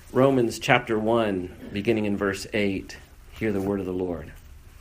Romans chapter 1, beginning in verse 8. Hear the word of the Lord.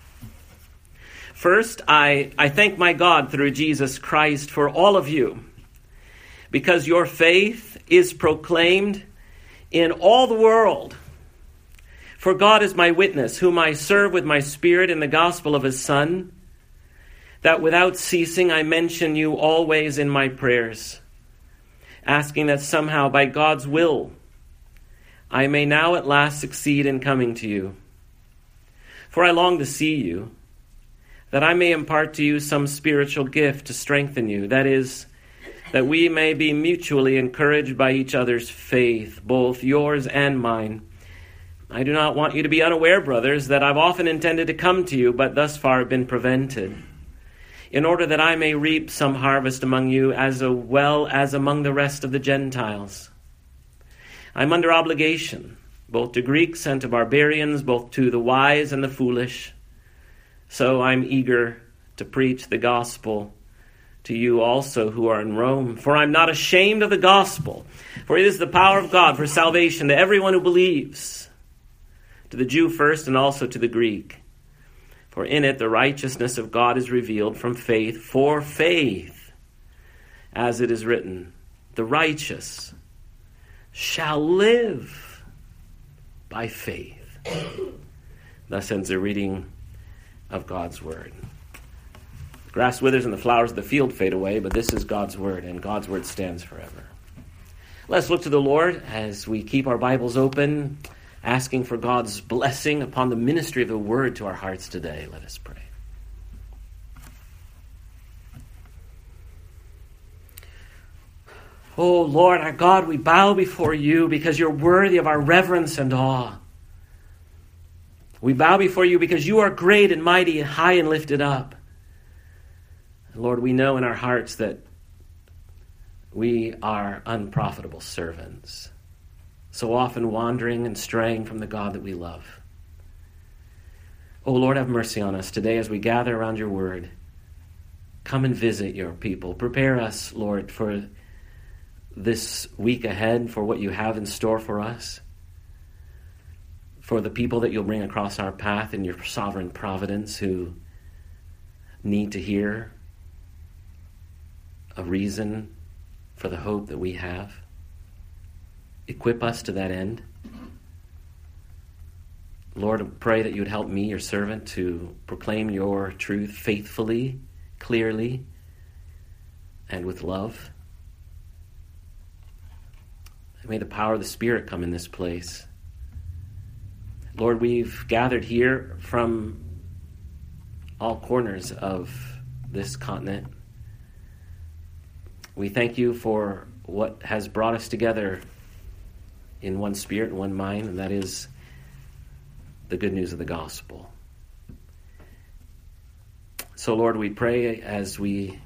First, I thank my God through Jesus Christ for all of you, because your faith is proclaimed in all the world. For God is my witness, whom I serve with my spirit in the gospel of his Son, that without ceasing I mention you always in my prayers, asking that somehow by God's will I may now at last succeed in coming to you. For I long to see you, that I may impart to you some spiritual gift to strengthen you, that is, that we may be mutually encouraged by each other's faith, both yours and mine. I do not want you to be unaware, brothers, that I've often intended to come to you, but thus far have been prevented, in order that I may reap some harvest among you as well as among the rest of the Gentiles. I'm under obligation, both to Greeks and to barbarians, both to the wise and the foolish. So I'm eager to preach the gospel to you also who are in Rome. For I'm not ashamed of the gospel, for it is the power of God for salvation to everyone who believes, to the Jew first and also to the Greek. For in it the righteousness of God is revealed from faith for faith, as it is written, the righteous shall live by faith. Thus ends the reading of God's word. The grass withers and the flowers of the field fade away, but this is God's word, and God's word stands forever. Let's look to the Lord as we keep our Bibles open, asking for God's blessing upon the ministry of the word to our hearts today. Let us pray. Oh, Lord, our God, we bow before you because you're worthy of our reverence and awe. We bow before you because you are great and mighty and high and lifted up. Lord, we know in our hearts that we are unprofitable servants, so often wandering and straying from the God that we love. Oh, Lord, have mercy on us today as we gather around your word. Come and visit your people. Prepare us, Lord, for this week ahead, for what you have in store for us, for the people that you'll bring across our path in your sovereign providence who need to hear a reason for the hope that we have. Equip us to that end. Lord, I pray that you would help me, your servant, to proclaim your truth faithfully, clearly, and with love. May the power of the Spirit come in this place. Lord, we've gathered here from all corners of this continent. We thank you for what has brought us together in one spirit and one mind, and that is the good news of the gospel. So, Lord, we pray as we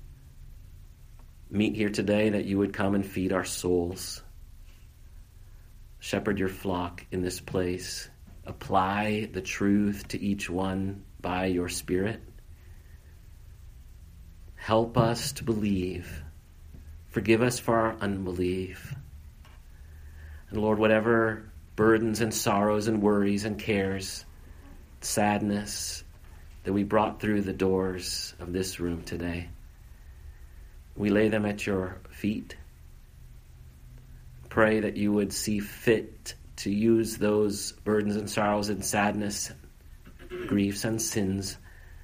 meet here today that you would come and feed our souls. Shepherd your flock in this place. Apply the truth to each one by your Spirit. Help us to believe. Forgive us for our unbelief. And Lord, whatever burdens and sorrows and worries and cares, sadness that we brought through the doors of this room today, we lay them at your feet. Pray that you would see fit to use those burdens and sorrows and sadness, griefs and sins,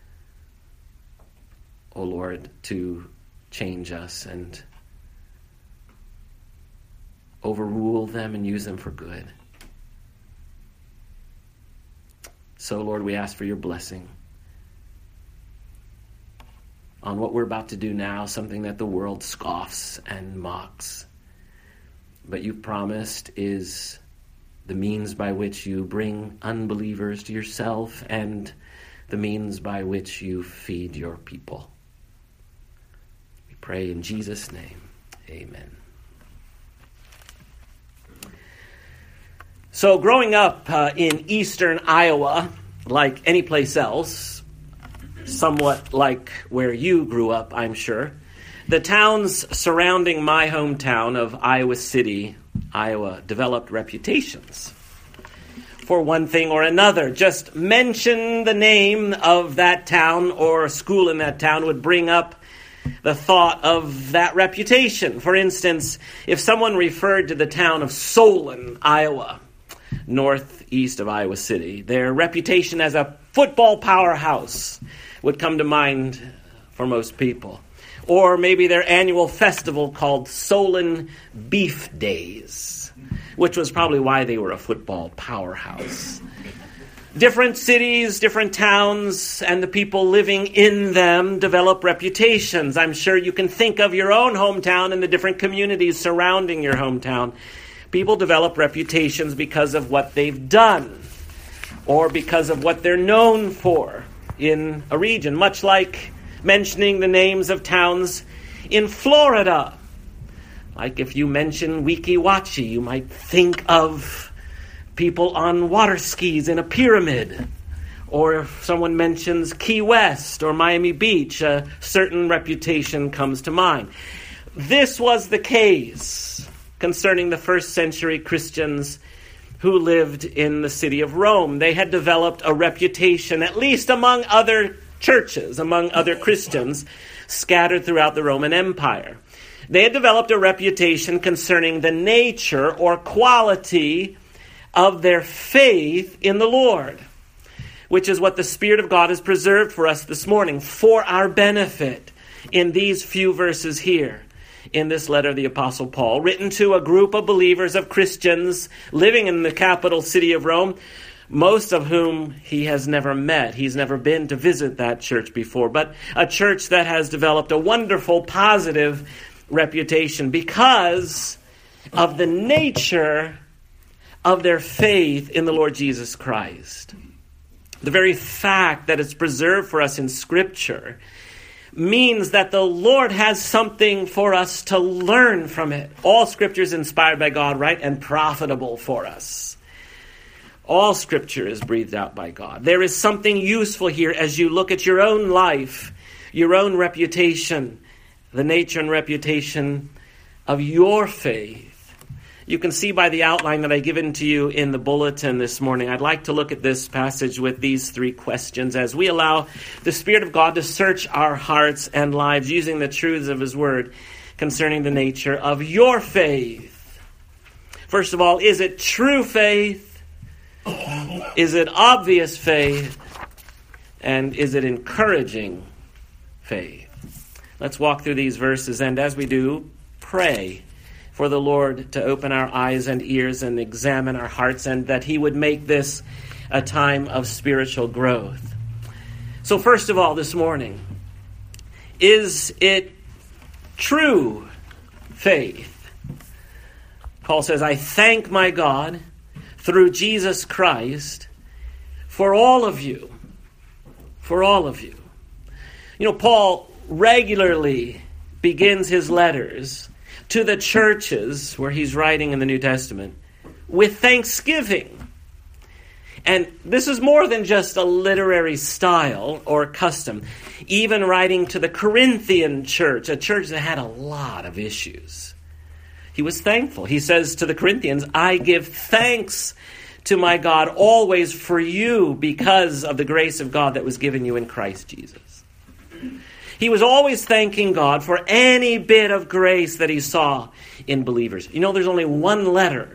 O Lord, to change us and overrule them and use them for good. So, Lord, we ask for your blessing on what we're about to do now, something that the world scoffs and mocks, but you've promised is the means by which you bring unbelievers to yourself and the means by which you feed your people. We pray in Jesus' name. Amen. So growing up in eastern Iowa, like any place else, somewhat like where you grew up, I'm sure, the towns surrounding my hometown of Iowa City Iowa developed reputations for one thing or another. Just mention the name of that town or a school in that town would bring up the thought of that reputation. For instance, if someone referred to the town of Solon, Iowa, northeast of Iowa City, their reputation as a football powerhouse would come to mind for most people. Or maybe their annual festival called Solon Beef Days, which was probably why they were a football powerhouse. Different cities, different towns, and the people living in them develop reputations. I'm sure you can think of your own hometown and the different communities surrounding your hometown. People develop reputations because of what they've done or because of what they're known for in a region, much like mentioning the names of towns in Florida. Like if you mention Weeki Wachee, you might think of people on water skis in a pyramid. Or if someone mentions Key West or Miami Beach, a certain reputation comes to mind. This was the case concerning the first century Christians who lived in the city of Rome. They had developed a reputation, at least among other churches, among other Christians scattered throughout the Roman Empire. They had developed a reputation concerning the nature or quality of their faith in the Lord, which is what the Spirit of God has preserved for us this morning for our benefit in these few verses here in this letter of the Apostle Paul, written to a group of believers, of Christians living in the capital city of Rome, most of whom he has never met. He's never been to visit that church before, but a church that has developed a wonderful, positive reputation because of the nature of their faith in the Lord Jesus Christ. The very fact that it's preserved for us in Scripture means that the Lord has something for us to learn from it. All Scripture is inspired by God, right? And profitable for us. All Scripture is breathed out by God. There is something useful here as you look at your own life, your own reputation, the nature and reputation of your faith. You can see by the outline that I've given to you in the bulletin this morning. I'd like to look at this passage with these three questions as we allow the Spirit of God to search our hearts and lives using the truths of His Word concerning the nature of your faith. First of all, is it true faith? Is it obvious faith? And is it encouraging faith? Let's walk through these verses, and as we do, pray for the Lord to open our eyes and ears and examine our hearts, and that He would make this a time of spiritual growth. So first of all this morning, is it true faith? Paul says, I thank my God through Jesus Christ for all of you. For all of you. You know, Paul regularly begins his letters to the churches where he's writing in the New Testament with thanksgiving. And this is more than just a literary style or custom. Even writing to the Corinthian church, a church that had a lot of issues, he was thankful. He says to the Corinthians, I give thanks to my God always for you because of the grace of God that was given you in Christ Jesus. He was always thanking God for any bit of grace that he saw in believers. You know, there's only one letter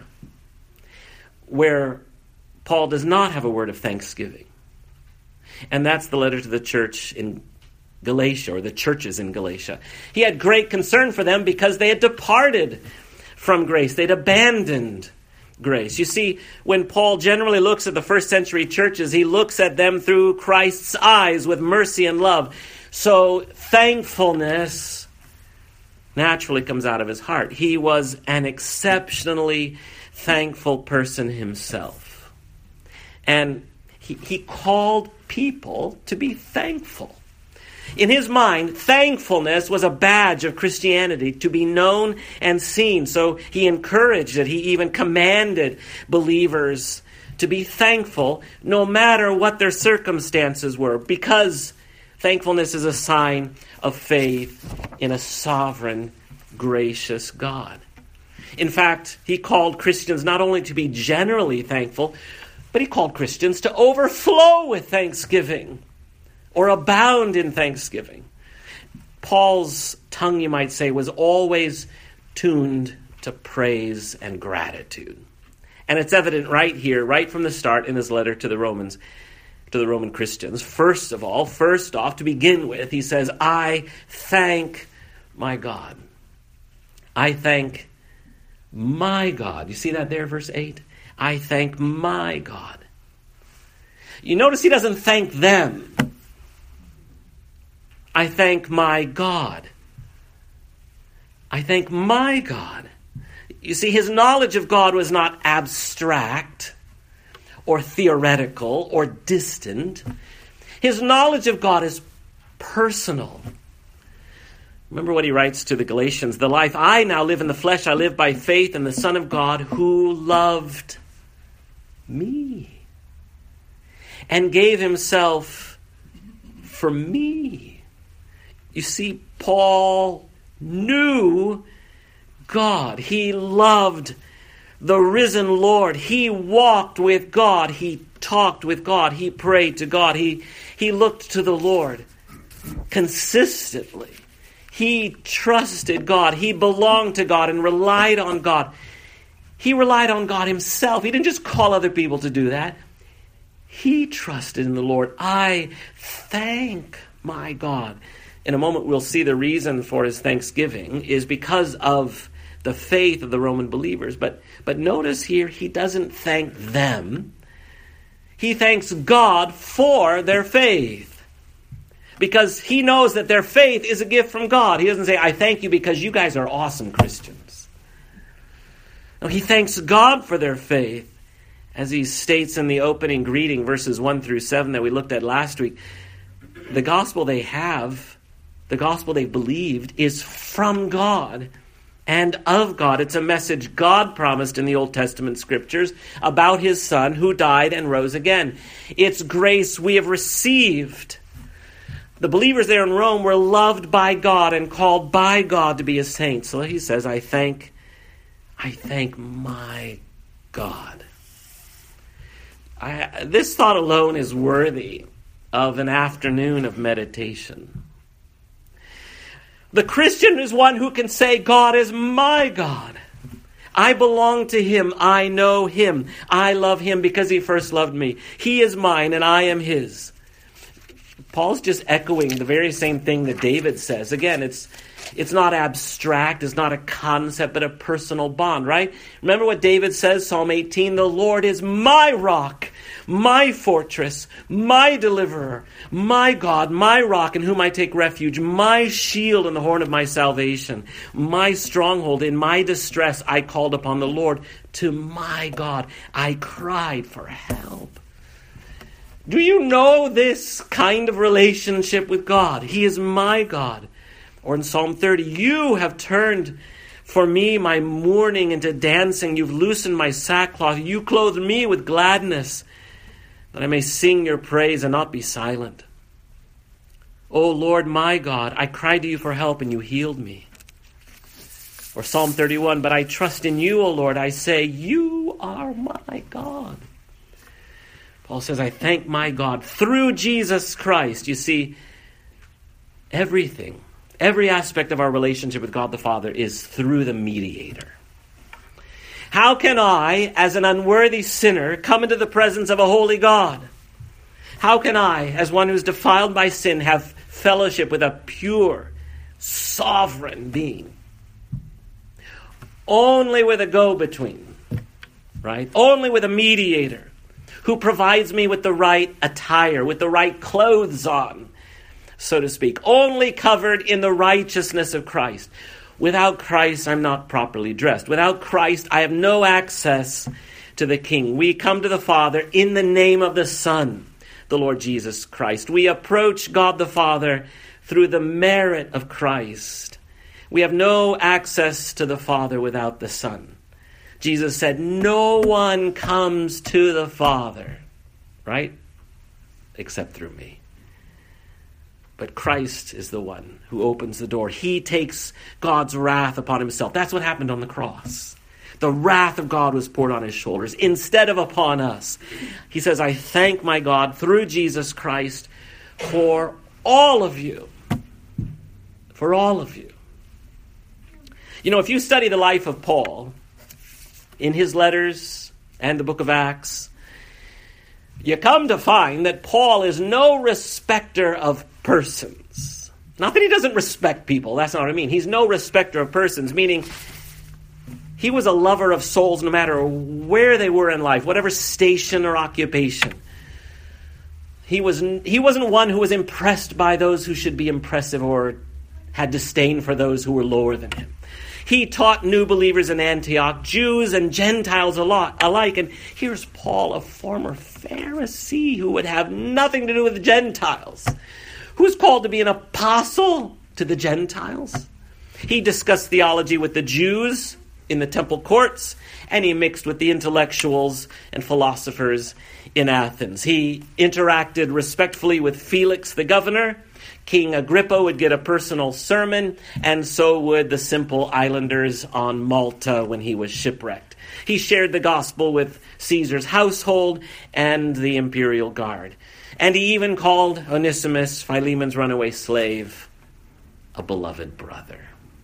where Paul does not have a word of thanksgiving. And that's the letter to the church in Galatia, or the churches in Galatia. He had great concern for them because they had departed from grace. They'd abandoned grace. You see, when Paul generally looks at the first century churches, he looks at them through Christ's eyes with mercy and love. So thankfulness naturally comes out of his heart. He was an exceptionally thankful person himself. And he called people to be thankful. In his mind, thankfulness was a badge of Christianity to be known and seen. So he encouraged it. He even commanded believers to be thankful no matter what their circumstances were, because thankfulness is a sign of faith in a sovereign, gracious God. In fact, he called Christians not only to be generally thankful, but he called Christians to overflow with thanksgiving or abound in thanksgiving. Paul's tongue, you might say, was always tuned to praise and gratitude. And it's evident right here, right from the start in his letter to the Romans, to the Roman Christians. First off, to begin with, he says, I thank my God. I thank my God. You see that there, verse 8? I thank my God. You notice he doesn't thank them. I thank my God. I thank my God. You see, his knowledge of God was not abstract or theoretical or distant. His knowledge of God is personal. Remember what he writes to the Galatians, the life I now live in the flesh, I live by faith in the Son of God who loved me and gave himself for me. You see, Paul knew God. He loved the risen Lord. He walked with God. He talked with God. He prayed to God. He looked to the Lord consistently. He trusted God. He belonged to God and relied on God. He relied on God himself. He didn't just call other people to do that. He trusted in the Lord. I thank my God. In a moment, we'll see the reason for his thanksgiving is because of the faith of the Roman believers. But notice here, he doesn't thank them. He thanks God for their faith. Because he knows that their faith is a gift from God. He doesn't say, I thank you because you guys are awesome Christians. No, he thanks God for their faith. As he states in the opening greeting, verses 1 through 7 that we looked at last week, the gospel they have, the gospel they believed, is from God and of God. It's a message God promised in the Old Testament scriptures about his Son who died and rose again. It's grace we have received. The believers there in Rome were loved by God and called by God to be his saints. So he says, I thank my God. This thought alone is worthy of an afternoon of meditation. The Christian is one who can say, God is my God. I belong to him. I know him. I love him because he first loved me. He is mine and I am his. Paul's just echoing the very same thing that David says. Again, it's not abstract, it's not a concept, but a personal bond, right? Remember what David says, Psalm 18, the Lord is my rock, my fortress, my deliverer, my God, my rock in whom I take refuge, my shield and the horn of my salvation, my stronghold. In my distress I called upon the Lord. To my God I cried for help. Do you know this kind of relationship with God? He is my God. Or in Psalm 30, you have turned for me my mourning into dancing. You've loosened my sackcloth. You clothed me with gladness, that I may sing your praise and not be silent. O Lord my God, I cried to you for help and you healed me. Or Psalm 31, but I trust in you, O Lord. I say, you are my God. Paul says, I thank my God through Jesus Christ. You see, everything, every aspect of our relationship with God the Father is through the mediator. How can I, as an unworthy sinner, come into the presence of a holy God? How can I, as one who's defiled by sin, have fellowship with a pure, sovereign being? Only with a go-between, right? Only with a mediator who provides me with the right attire, with the right clothes on, so to speak. Only covered in the righteousness of Christ. Without Christ, I'm not properly dressed. Without Christ, I have no access to the King. We come to the Father in the name of the Son, the Lord Jesus Christ. We approach God the Father through the merit of Christ. We have no access to the Father without the Son. Jesus said, no one comes to the Father, right? Except through me. But Christ is the one who opens the door. He takes God's wrath upon himself. That's what happened on the cross. The wrath of God was poured on his shoulders instead of upon us. He says, I thank my God through Jesus Christ for all of you. For all of you. You know, if you study the life of Paul in his letters and the book of Acts, you come to find that Paul is no respecter of persons. Not that he doesn't respect people. That's not what I mean. He's no respecter of persons, meaning he was a lover of souls no matter where they were in life, whatever station or occupation. He wasn't one who was impressed by those who should be impressive or had disdain for those who were lower than him. He taught new believers in Antioch, Jews and Gentiles alike. And here's Paul, a former Pharisee who would have nothing to do with the Gentiles, who's called to be an apostle to the Gentiles. He discussed theology with the Jews in the temple courts, and he mixed with the intellectuals and philosophers in Athens. He interacted respectfully with Felix the governor. King Agrippa would get a personal sermon, and so would the simple islanders on Malta when he was shipwrecked. He shared the gospel with Caesar's household and the imperial guard. And he even called Onesimus, Philemon's runaway slave, a beloved brother.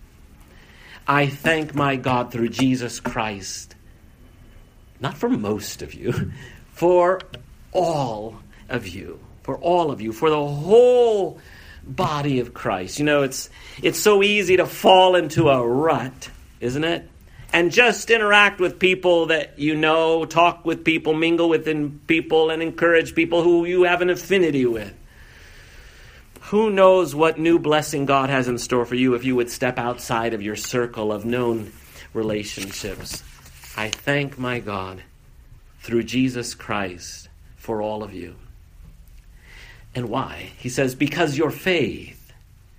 I thank my God through Jesus Christ, not for most of you, for all of you, for the whole body of Christ. You know, it's so easy to fall into a rut, isn't it? And just interact with people that you know, talk with people, mingle with people, and encourage people who you have an affinity with. Who knows what new blessing God has in store for you if you would step outside of your circle of known relationships. I thank my God through Jesus Christ for all of you. And why? He says, because your faith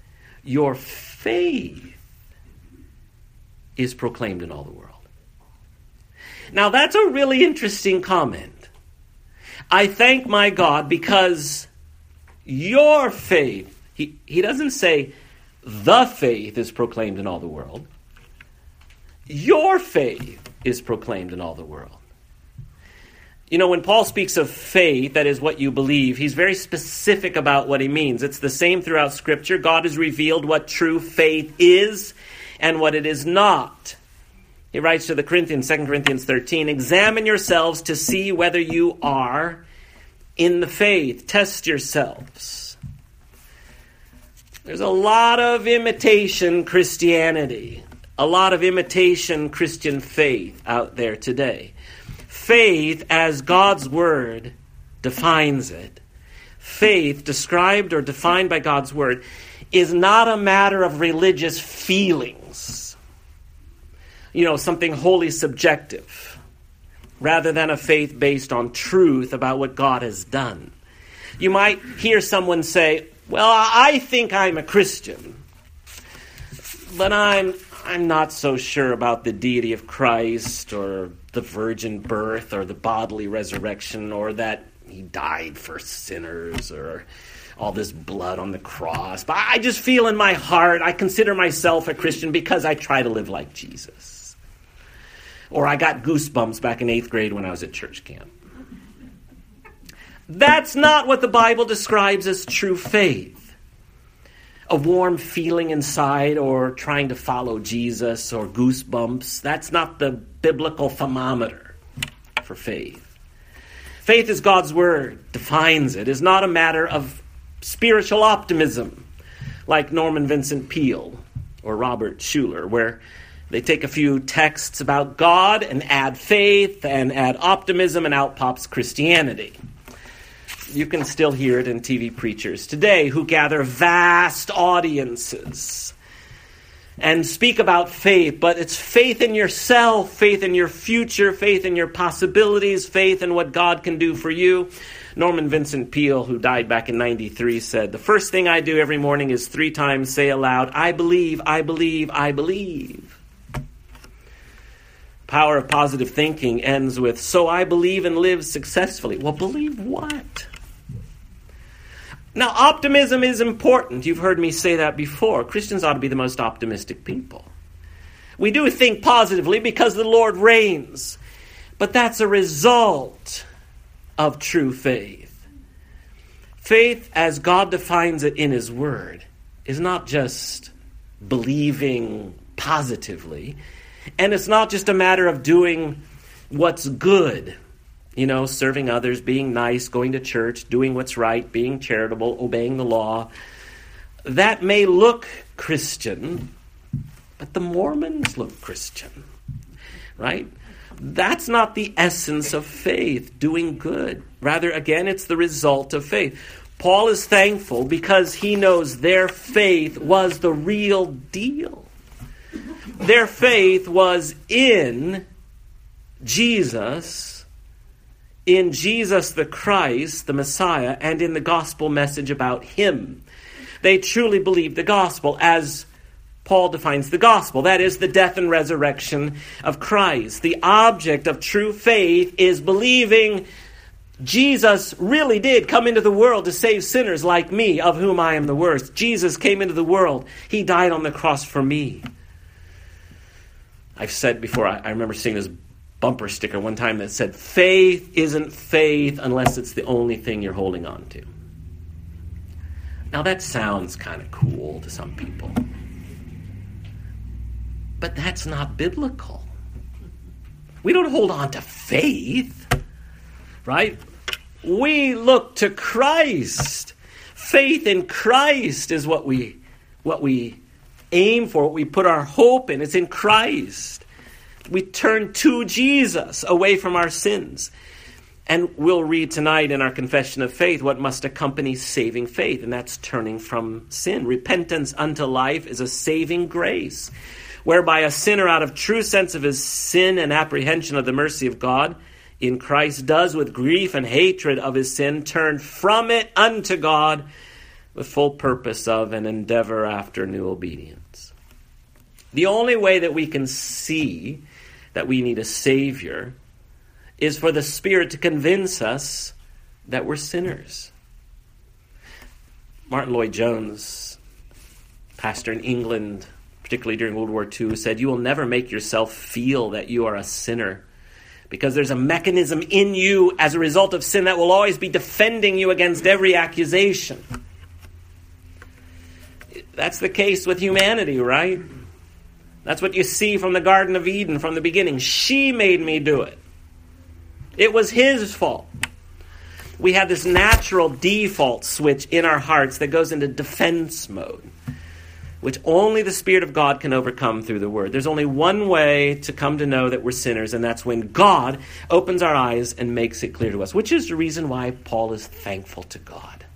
is proclaimed in all the world. Now that's a really interesting comment. I thank my God because your faith, he doesn't say the faith is proclaimed in all the world. Your faith is proclaimed in all the world. You know, when Paul speaks of faith, that is what you believe, he's very specific about what he means. It's the same throughout Scripture. God has revealed what true faith is and what it is not. He writes to the Corinthians, 2 Corinthians 13, examine yourselves to see whether you are in the faith. Test yourselves. There's a lot of imitation Christianity, a lot of imitation Christian faith out there today. Faith, as God's word defines it, faith described or defined by God's word, is not a matter of religious feelings. You know, something wholly subjective, rather than a faith based on truth about what God has done. You might hear someone say, well, I think I'm a Christian, but I'm not so sure about the deity of Christ or the virgin birth or the bodily resurrection or that he died for sinners or all this blood on the cross. But I just feel in my heart I consider myself a Christian because I try to live like Jesus. Or I got goosebumps back in 8th grade when I was at church camp. That's not what the Bible describes as true faith. A warm feeling inside or trying to follow Jesus or goosebumps. That's not the biblical thermometer for faith. Faith, as God's word defines it, is not a matter of spiritual optimism like Norman Vincent Peale or Robert Schuller, where they take a few texts about God and add faith and add optimism and out pops Christianity. You can still hear it in TV preachers today who gather vast audiences and speak about faith, but it's faith in yourself, faith in your future, faith in your possibilities, faith in what God can do for you. Norman Vincent Peale, who died back in 93, said, the first thing I do every morning is 3 times say aloud, I believe, I believe, I believe. Power of positive thinking ends with, so I believe and live successfully. Well, believe what? Now, optimism is important. You've heard me say that before. Christians ought to be the most optimistic people. We do think positively because the Lord reigns. But that's a result of true faith. Faith, as God defines it in His Word, is not just believing positively. And it's not just a matter of doing what's good. Serving others, being nice, going to church, doing what's right, being charitable, obeying the law. That may look Christian, but the Mormons look Christian, right? That's not the essence of faith, doing good. Rather, again, it's the result of faith. Paul is thankful because he knows their faith was the real deal. Their faith was in Jesus the Christ, the Messiah, and in the gospel message about Him. They truly believed the gospel as Paul defines the gospel. That is the death and resurrection of Christ. The object of true faith is believing Jesus really did come into the world to save sinners like me, of whom I am the worst. Jesus came into the world. He died on the cross for me. I've said before, I remember seeing this bumper sticker one time that said, faith isn't faith unless it's the only thing you're holding on to. Now that sounds kind of cool to some people. But that's not biblical. We don't hold on to faith, right? We look to Christ. Faith in Christ is what we aim for, what we put our hope in. It's in Christ. We turn to Jesus away from our sins. And we'll read tonight in our confession of faith what must accompany saving faith, and that's turning from sin. Repentance unto life is a saving grace, whereby a sinner, out of true sense of his sin and apprehension of the mercy of God in Christ, does with grief and hatred of his sin turn from it unto God with full purpose of and endeavor after new obedience. The only way that we can see that we need a Savior is for the Spirit to convince us that we're sinners. Martin Lloyd-Jones, pastor in England, particularly during World War II, said, "You will never make yourself feel that you are a sinner, because there's a mechanism in you as a result of sin that will always be defending you against every accusation." That's the case with humanity, right? That's what you see from the Garden of Eden from the beginning. She made me do it. It was his fault. We have this natural default switch in our hearts that goes into defense mode, which only the Spirit of God can overcome through the Word. There's only one way to come to know that we're sinners, and that's when God opens our eyes and makes it clear to us, which is the reason why Paul is thankful to God.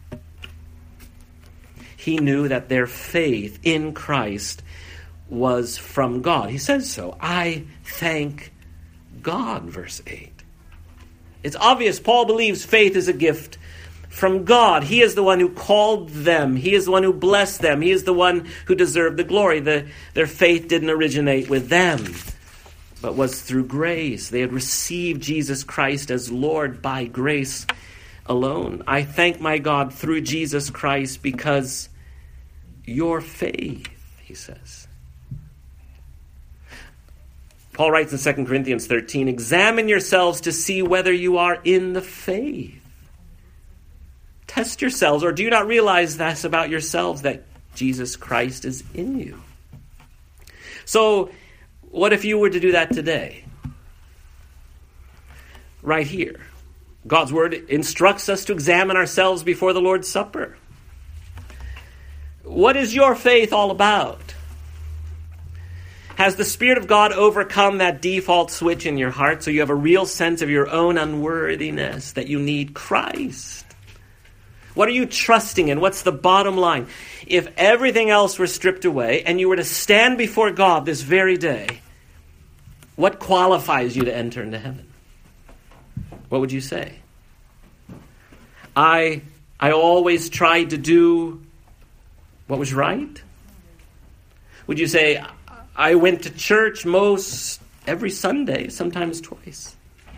He knew that their faith in Christ was from God. He says so. I thank God, verse 8. It's obvious Paul believes faith is a gift from God. He is the one who called them. He is the one who blessed them. He is the one who deserved the glory. Their faith didn't originate with them, but was through grace. They had received Jesus Christ as Lord by grace alone. I thank my God through Jesus Christ because your faith, he says. Paul writes in 2 Corinthians 13, examine yourselves to see whether you are in the faith. Test yourselves, or do you not realize this about yourselves, that Jesus Christ is in you? So, what if you were to do that today? Right here. God's Word instructs us to examine ourselves before the Lord's Supper. What is your faith all about? Has the Spirit of God overcome that default switch in your heart so you have a real sense of your own unworthiness, that you need Christ? What are you trusting in? What's the bottom line? If everything else were stripped away and you were to stand before God this very day, what qualifies you to enter into heaven? What would you say? I always tried to do what was right? Would you say, I went to church most every Sunday, sometimes twice.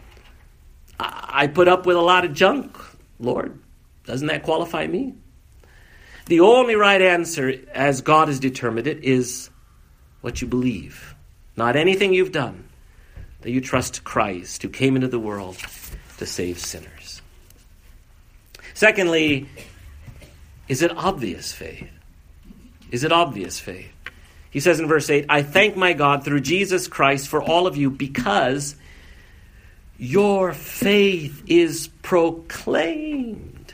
I put up with a lot of junk, Lord. Doesn't that qualify me? The only right answer, as God has determined it, is what you believe, not anything you've done, that you trust Christ, who came into the world to save sinners. Secondly, is it obvious faith? Is it obvious faith? He says in verse 8, I thank my God through Jesus Christ for all of you because your faith is proclaimed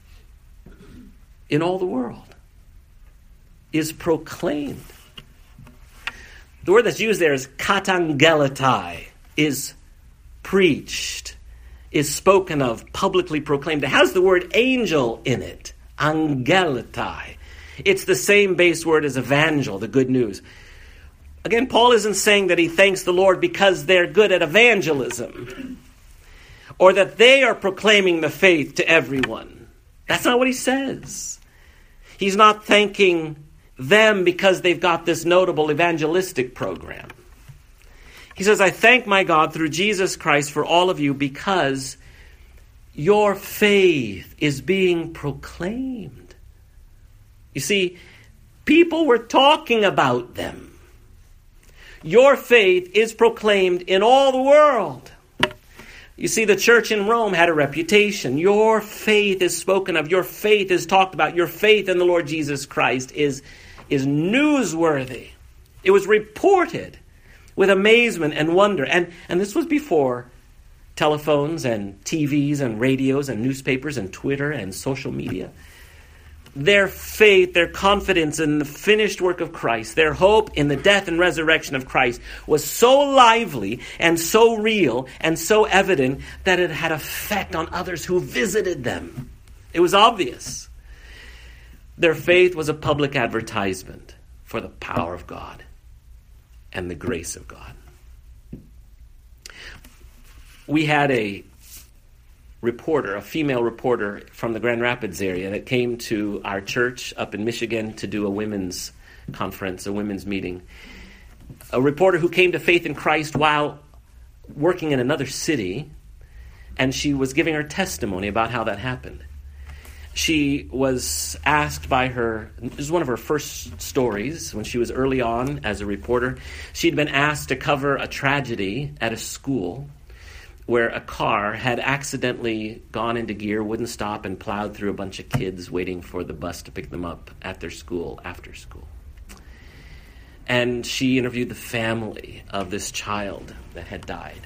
in all the world. Is proclaimed. The word that's used there is katangeletai, is preached, is spoken of, publicly proclaimed. It has the word angel in it, angeletai. It's the same base word as evangel, the good news. Again, Paul isn't saying that he thanks the Lord because they're good at evangelism or that they are proclaiming the faith to everyone. That's not what he says. He's not thanking them because they've got this notable evangelistic program. He says, I thank my God through Jesus Christ for all of you because your faith is being proclaimed. You see, people were talking about them. Your faith is proclaimed in all the world. You see, the church in Rome had a reputation. Your faith is spoken of. Your faith is talked about. Your faith in the Lord Jesus Christ is newsworthy. It was reported with amazement and wonder. And this was before telephones and TVs and radios and newspapers and Twitter and social media. Their faith, their confidence in the finished work of Christ, their hope in the death and resurrection of Christ was so lively and so real and so evident that it had effect on others who visited them. It was obvious. Their faith was a public advertisement for the power of God and the grace of God. We had a reporter, a female reporter from the Grand Rapids area that came to our church up in Michigan to do a women's conference, a women's meeting. A reporter who came to faith in Christ while working in another city, and she was giving her testimony about how that happened. She was asked by her, this was one of her first stories when she was early on as a reporter. She'd been asked to cover a tragedy at a school where a car had accidentally gone into gear, wouldn't stop, and plowed through a bunch of kids waiting for the bus to pick them up at their school after school. And she interviewed the family of this child that had died.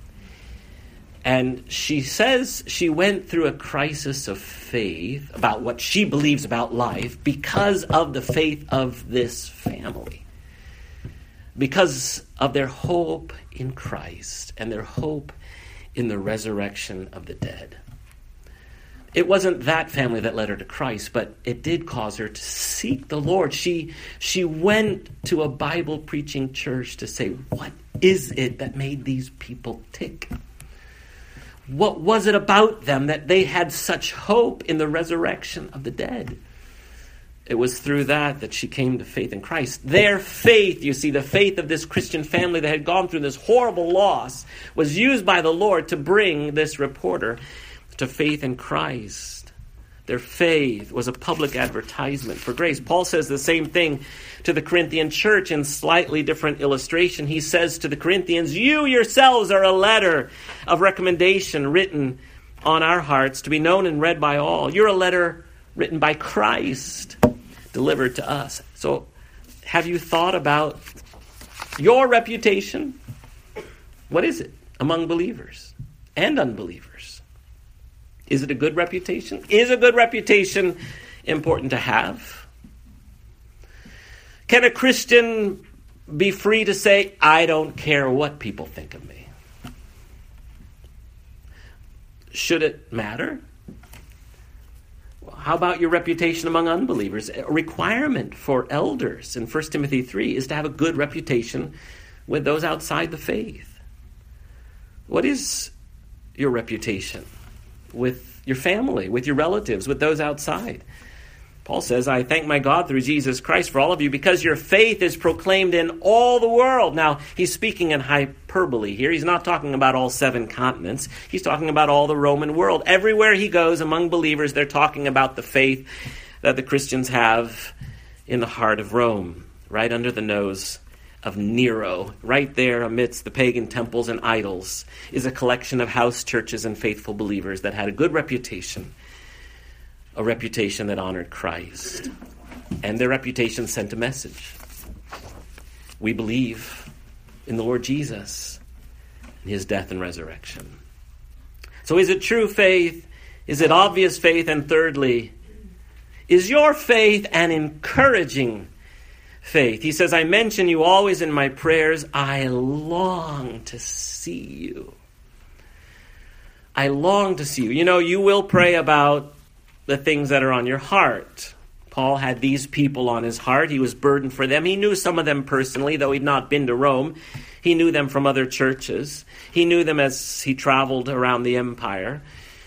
And she says she went through a crisis of faith about what she believes about life because of the faith of this family. Because of their hope in Christ and their hope in the resurrection of the dead. It wasn't that family that led her to Christ, but it did cause her to seek the Lord. She went to a Bible-preaching church to say, what is it that made these people tick? What was it about them that they had such hope in the resurrection of the dead? It was through that she came to faith in Christ. Their faith, you see, the faith of this Christian family that had gone through this horrible loss was used by the Lord to bring this reporter to faith in Christ. Their faith was a public advertisement for grace. Paul says the same thing to the Corinthian church in slightly different illustration. He says to the Corinthians, you yourselves are a letter of recommendation written on our hearts to be known and read by all. You're a letter written by Christ, delivered to us. So have you thought about your reputation? What is it among believers and unbelievers? Is it a good reputation? Is a good reputation important to have? Can a Christian be free to say, I don't care what people think of me? Should it matter? How about your reputation among unbelievers? A requirement for elders in 1 Timothy 3 is to have a good reputation with those outside the faith. What is your reputation with your family, with your relatives, with those outside? Paul says, I thank my God through Jesus Christ for all of you because your faith is proclaimed in all the world. Now, he's speaking in hyperbole here. He's not talking about all 7 continents. He's talking about all the Roman world. Everywhere he goes among believers, they're talking about the faith that the Christians have in the heart of Rome, right under the nose of Nero, right there amidst the pagan temples and idols, is a collection of house churches and faithful believers that had a good reputation, a reputation that honored Christ. And their reputation sent a message. We believe in the Lord Jesus and his death and resurrection. So is it true faith? Is it obvious faith? And thirdly, is your faith an encouraging faith? He says, I mention you always in my prayers. I long to see you. I long to see you. You know, you will pray about the things that are on your heart. Paul had these people on his heart. He was burdened for them. He knew some of them personally, though he'd not been to Rome. He knew them from other churches. He knew them as he traveled around the empire.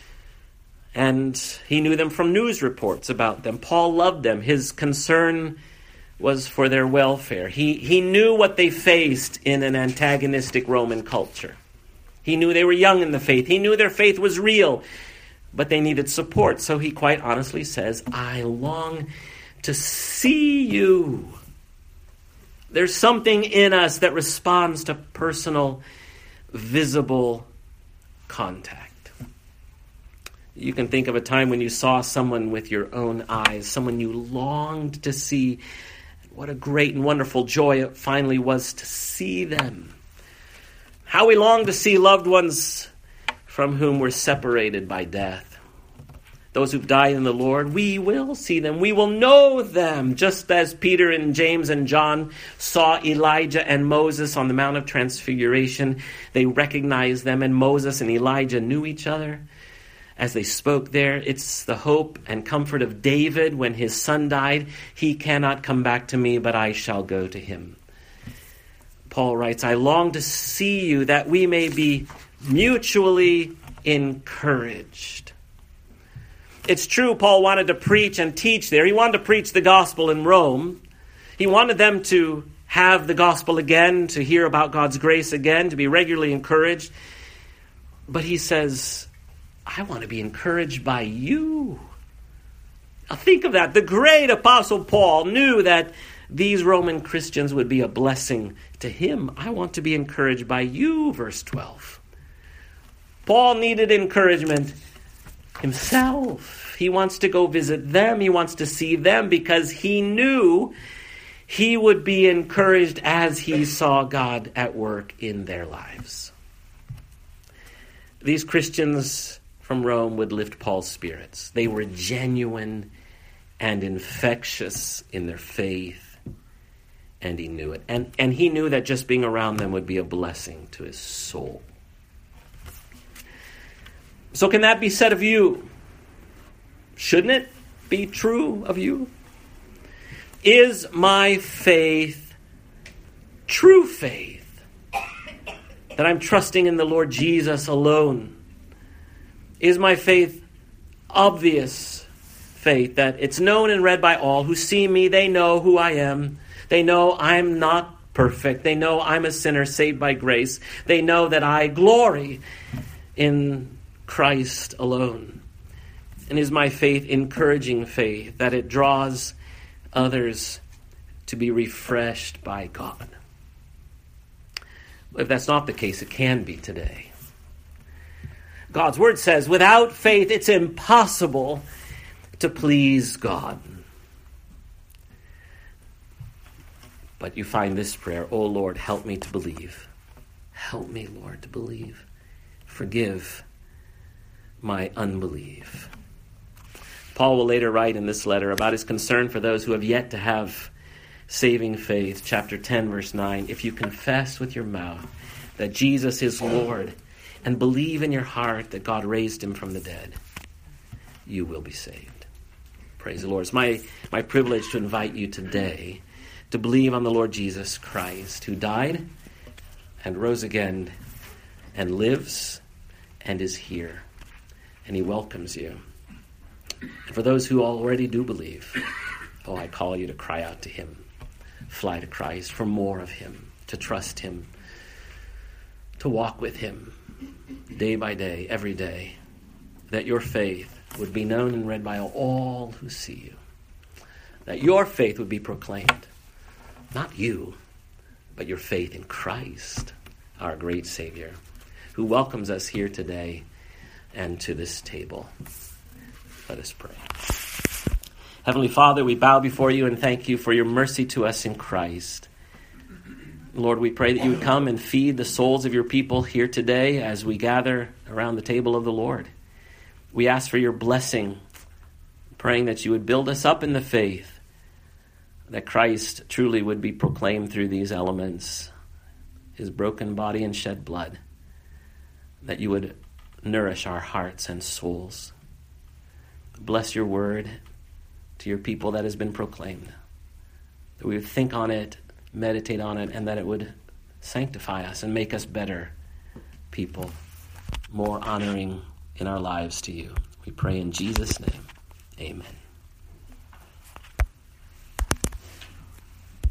And he knew them from news reports about them. Paul loved them. His concern was for their welfare. He knew what they faced in an antagonistic Roman culture. He knew they were young in the faith. He knew their faith was real, but they needed support. So he quite honestly says, I long to see you. There's something in us that responds to personal, visible contact. You can think of a time when you saw someone with your own eyes, someone you longed to see. What a great and wonderful joy it finally was to see them. How we long to see loved ones from whom we're separated by death. Those who've died in the Lord, we will see them. We will know them, just as Peter and James and John saw Elijah and Moses on the Mount of Transfiguration. They recognized them, and Moses and Elijah knew each other. As they spoke there, it's the hope and comfort of David when his son died. He cannot come back to me, but I shall go to him. Paul writes, I long to see you that we may be mutually encouraged. It's true, Paul wanted to preach and teach there. He wanted to preach the gospel in Rome. He wanted them to have the gospel again, to hear about God's grace again, to be regularly encouraged. But he says, I want to be encouraged by you. Now think of that. The great Apostle Paul knew that these Roman Christians would be a blessing to him. I want to be encouraged by you, verse 12. Paul needed encouragement himself. He wants to go visit them. He wants to see them because he knew he would be encouraged as he saw God at work in their lives. These Christians from Rome would lift Paul's spirits. They were genuine and infectious in their faith, and he knew it. And he knew that just being around them would be a blessing to his soul. So can that be said of you? Shouldn't it be true of you? Is my faith true faith? That I'm trusting in the Lord Jesus alone? Is my faith obvious faith, that it's known and read by all who see me? They know who I am. They know I'm not perfect. They know I'm a sinner saved by grace. They know that I glory in Christ alone. And is my faith encouraging faith, that it draws others to be refreshed by God? If that's not the case, it can be today. God's word says, without faith, it's impossible to please God. But you find this prayer, oh Lord, help me to believe. Help me, Lord, to believe. Forgive my unbelief. Paul will later write in this letter about his concern for those who have yet to have saving faith. Chapter 10, verse 9, if you confess with your mouth that Jesus is Lord, and believe in your heart that God raised him from the dead, you will be saved. Praise the Lord. It's my privilege to invite you today to believe on the Lord Jesus Christ, who died and rose again and lives and is here. And he welcomes you. And for those who already do believe, I call you to cry out to him. Fly to Christ for more of him, to trust him, to walk with him day by day, every day, that your faith would be known and read by all who see you. That your faith would be proclaimed. Not you, but your faith in Christ, our great Savior, who welcomes us here today and to this table. Let us pray. Heavenly Father, we bow before you and thank you for your mercy to us in Christ. Lord, we pray that you would come and feed the souls of your people here today as we gather around the table of the Lord. We ask for your blessing, praying that you would build us up in the faith, that Christ truly would be proclaimed through these elements, his broken body and shed blood, that you would nourish our hearts and souls. Bless your word to your people that has been proclaimed, that we would think on it, meditate on it, and that it would sanctify us and make us better people, more honoring in our lives to you. We pray in Jesus' name. Amen.